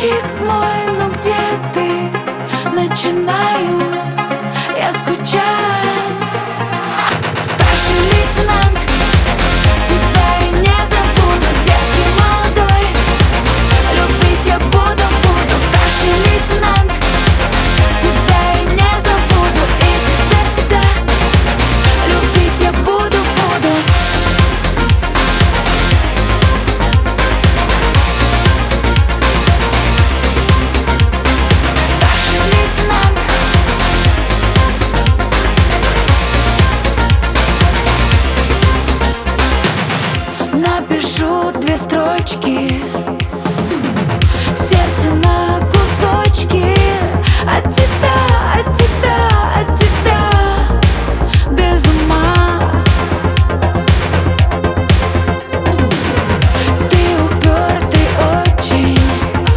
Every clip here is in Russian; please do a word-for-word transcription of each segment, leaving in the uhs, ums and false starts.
Мальчик мой, ну где ты? Начинаю я скучать. Старший лейтенант, тебя я не забуду. Детский молодой, любить я буду, буду. Старший лейтенант, тебя я не забуду. И тебя всегда любить я буду, буду. Старший лейтенант, напишу две строчки, сердце на кусочки. От тебя, от тебя, от тебя без ума. Ты упертый очень,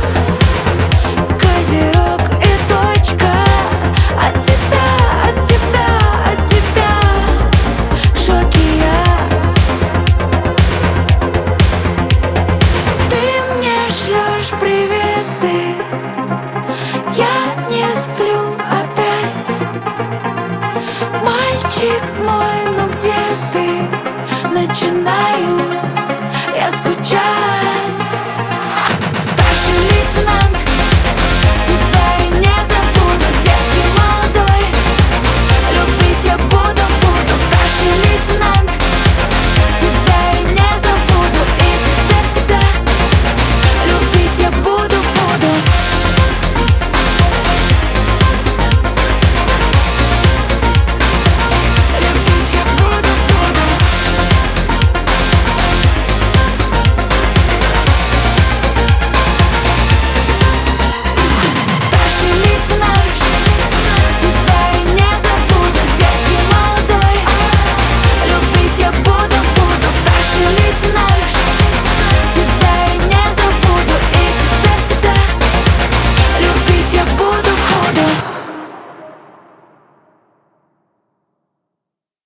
козерог и точка. От тебя, от тебя, от тебя в шоке я. Ты мне шлешь приветы, я не сплю опять. Мальчик мой, ну где ты? Начинаю